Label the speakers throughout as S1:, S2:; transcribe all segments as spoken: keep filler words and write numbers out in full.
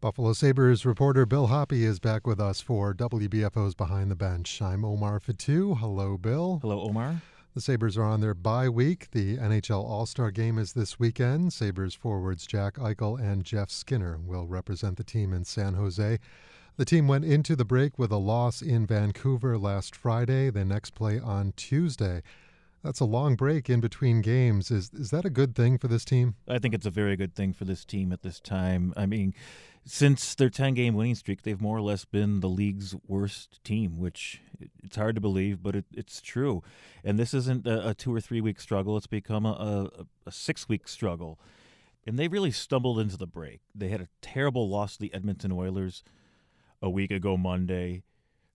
S1: Buffalo Sabres reporter Bill Hoppe is back with us for W B F O's Behind the Bench. I'm Omar Fatu. Hello, Bill.
S2: Hello, Omar.
S1: The Sabres are on their bye week. The N H L All-Star Game is this weekend. Sabres forwards Jack Eichel and Jeff Skinner will represent the team in San Jose. The team went into the break with a loss in Vancouver last Friday. They next play on Tuesday. That's a long break in between games. Is is that a good thing for this team?
S2: I think it's a very good thing for this team at this time. I mean, since their ten-game winning streak, they've more or less been the league's worst team, which it's hard to believe, but it, it's true. And this isn't a, a two- or three-week struggle. It's become a, a, a six-week struggle. And they really stumbled into the break. They had a terrible loss to the Edmonton Oilers a week ago Monday.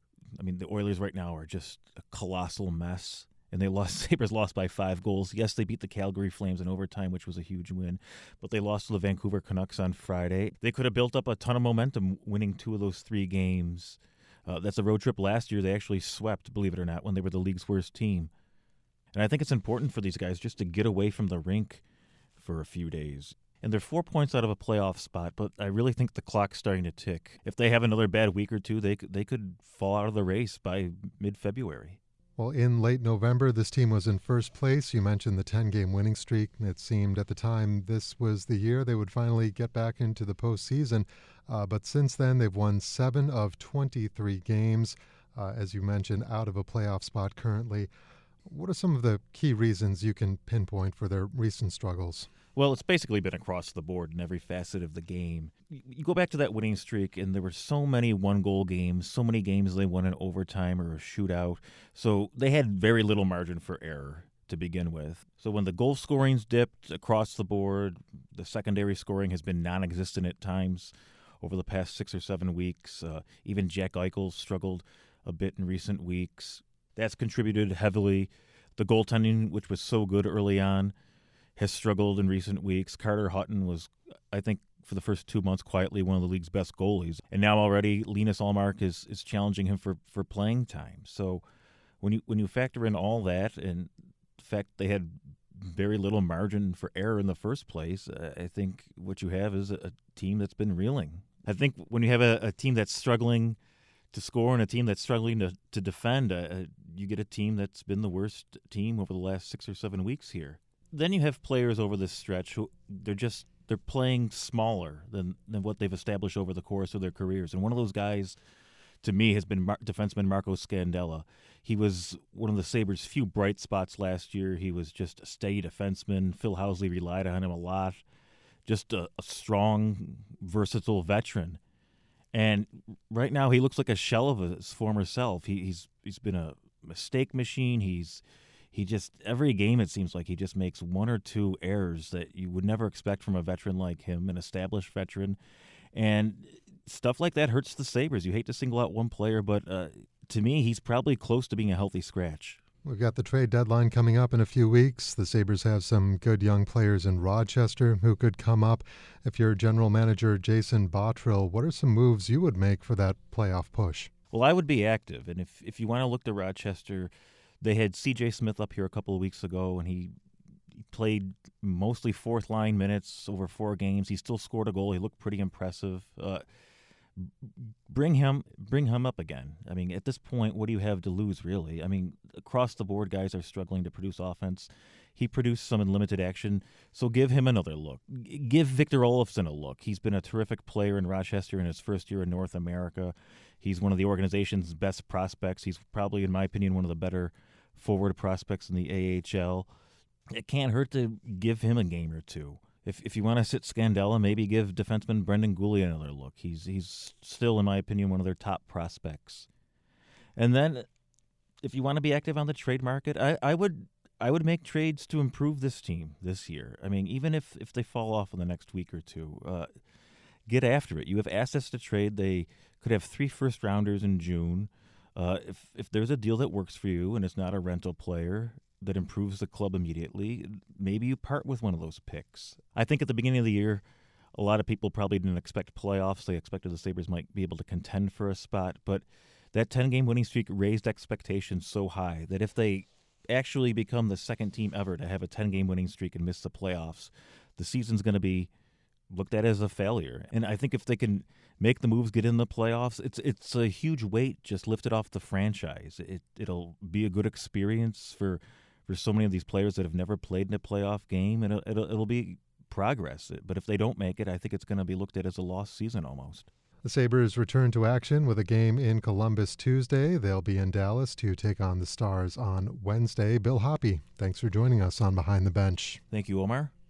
S2: I mean, the Oilers right now are just a colossal mess. And they lost. Sabres lost by five goals. Yes, they beat the Calgary Flames in overtime, which was a huge win. But they lost to the Vancouver Canucks on Friday. They could have built up a ton of momentum winning two of those three games. Uh, that's a road trip last year. They actually swept, believe it or not, when they were the league's worst team. And I think it's important for these guys just to get away from the rink for a few days. And they're four points out of a playoff spot, but I really think the clock's starting to tick. If they have another bad week or two, they they could fall out of the race by mid-February.
S1: Well, in late November, this team was in first place. You mentioned the ten-game winning streak. It seemed at the time this was the year they would finally get back into the postseason. Uh, but since then, they've won seven of twenty-three games, uh, as you mentioned, out of a playoff spot currently. What are some of the key reasons you can pinpoint for their recent struggles?
S2: Well, it's basically been across the board in every facet of the game. You go back to that winning streak, and there were so many one-goal games, so many games they won in overtime or a shootout. So they had very little margin for error to begin with. So when the goal scoring's dipped across the board, the secondary scoring has been non-existent at times over the past six or seven weeks. Uh, even Jack Eichel struggled a bit in recent weeks. That's contributed heavily. The goaltending, which was so good early on, has struggled in recent weeks. Carter Hutton was, I think, for the first two months, quietly one of the league's best goalies. And now already Linus Ullmark is is challenging him for, for playing time. So when you when you factor in all that, and the fact they had very little margin for error in the first place, uh, I think what you have is a, a team that's been reeling. I think when you have a, a team that's struggling to score and a team that's struggling to, to defend, uh, you get a team that's been the worst team over the last six or seven weeks here. Then you have players over this stretch who they're just they're playing smaller than, than what they've established over the course of their careers. And one of those guys, to me, has been Mar- defenseman Marco Scandella. He was one of the Sabres' few bright spots last year. He was just a steady defenseman. Phil Housley relied on him a lot. Just a, a strong, versatile veteran. And right now he looks like a shell of his former self. He, he's he's been a mistake machine. He's He just, every game it seems like he just makes one or two errors that you would never expect from a veteran like him, an established veteran. And stuff like that hurts the Sabres. You hate to single out one player, but uh, to me, he's probably close to being a healthy scratch.
S1: We've got the trade deadline coming up in a few weeks. The Sabres have some good young players in Rochester who could come up. If you're general manager Jason Bottrill, what are some moves you would make for that playoff push?
S2: Well, I would be active. And if, if you want to look to Rochester, they had C J Smith up here a couple of weeks ago, and he played mostly fourth-line minutes over four games. He still scored a goal. He looked pretty impressive. Uh, bring him bring him up again. I mean, at this point, what do you have to lose, really? I mean, across the board, guys are struggling to produce offense. He produced some in limited action, so give him another look. G- give Victor Olofsson a look. He's been a terrific player in Rochester in his first year in North America. He's one of the organization's best prospects. He's probably, in my opinion, one of the better forward prospects in the A H L. It can't hurt to give him a game or two. If if you want to sit Scandella, maybe give defenseman Brendan Goulet another look. He's he's still, in my opinion, one of their top prospects. And then, if you want to be active on the trade market, I, I would I would make trades to improve this team this year. I mean, even if, if they fall off in the next week or two, uh, get after it. You have assets to trade. They could have three first rounders in June. Uh, if if there's a deal that works for you and it's not a rental player that improves the club immediately, maybe you part with one of those picks. I think at the beginning of the year, a lot of people probably didn't expect playoffs. They expected the Sabres might be able to contend for a spot, but that ten-game winning streak raised expectations so high that if they actually become the second team ever to have a ten-game winning streak and miss the playoffs, the season's going to be looked at as a failure. And I think if they can make the moves, get in the playoffs, it's it's a huge weight just lifted off the franchise. It it'll be a good experience for for so many of these players that have never played in a playoff game, and it'll it'll, it'll be progress. But if they don't make it, I think it's going to be looked at as a lost season almost.
S1: The Sabres return to action with a game in Columbus Tuesday. They'll be in Dallas to take on the Stars on Wednesday. Bill Hoppe, thanks for joining us on Behind the Bench.
S2: Thank you, Omar.